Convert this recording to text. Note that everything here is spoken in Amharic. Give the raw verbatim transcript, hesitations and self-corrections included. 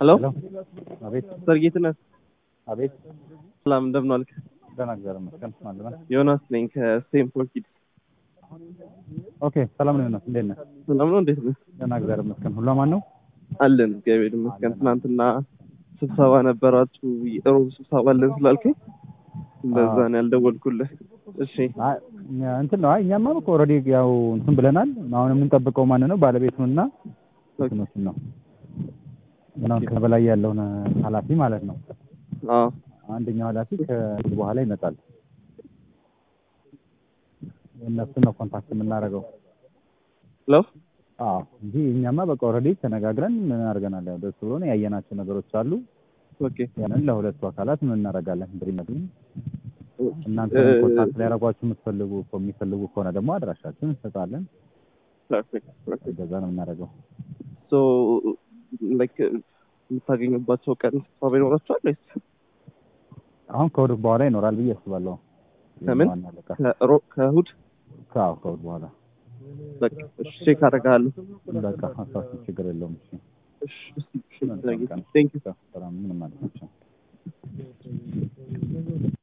ሄሎ ሄሎ አቤት ሰርጌትነህ አቤት ሰላም እንደምን ዋልክ? ደህና እግዚአብሔር ይመስገን ማለት ነው። ዮናስ ነኝ ከስቴንፎርድ ኪድስ። ኦኬ ሰላም ነው ዮናስ፣ እንዴት ነህ? ሰላም ነው እንዴት ነህ? ደህና እግዚአብሔር ይመስገን። ሁሉ አማን ነው አለን እግዚአብሔር ይመስገን። ትናንትና ስብሰባ ነበራችሁ የሮብ ስብሰባ አለን ስላልከኝ እንደዛ ነው ያልደወልኩልህ። እሺ አይ እንትን ነው። አይ እኛማ እኮ ኦልሬዲ ያው እንትን ብለናል። አሁን የምንጠብቀው ማን ነው? ባለቤቱንና እንትኖችን ነው እና ከበላይ ያለውን ኃላፊ ማለት ነው። አዎ አንደኛው ኃላፊ ከዚህ በኋላ ይመጣል። እነሱ ነው ኮንታክት የምናደርገው። ሄሎ አዎ እንጂ እኛማ በቃ ኦልሬዲ ተነጋግረን ምን አድርገናል። ያው ደስ ብሎን ያየናቸው ነገሮች አሉ። ኦኬ ያንን ለሁለቱ አካላት ምን እናደርጋለን? ብሪመድን እናንተ ኮንታክት ሊያደርጓችሁ የምትፈልጉ የሚፈልጉ ከሆነ ደግሞ አድራሻችሁን እንሰጣለን። ፐርፌክት ፐርፌክት። እንደዛ ነው የምናደርገው። ሶ ላይክ የምታገኙባቸው ቀን ስብሰባ ይኖራችኋል ወይስ አሁን ከእሑድ በኋላ ይኖራል ብዬ አስባለሁ። ከምን ከሮብ ከእሑድ ከአዎ ከእሑድ በኋላ በቃ እሺ ቼክ አደርጋለሁ። በቃ ሀሳብ ችግር የለውም። እሺ እሺ እሺ ቴንክ ዩ ምንም ማለት ነው።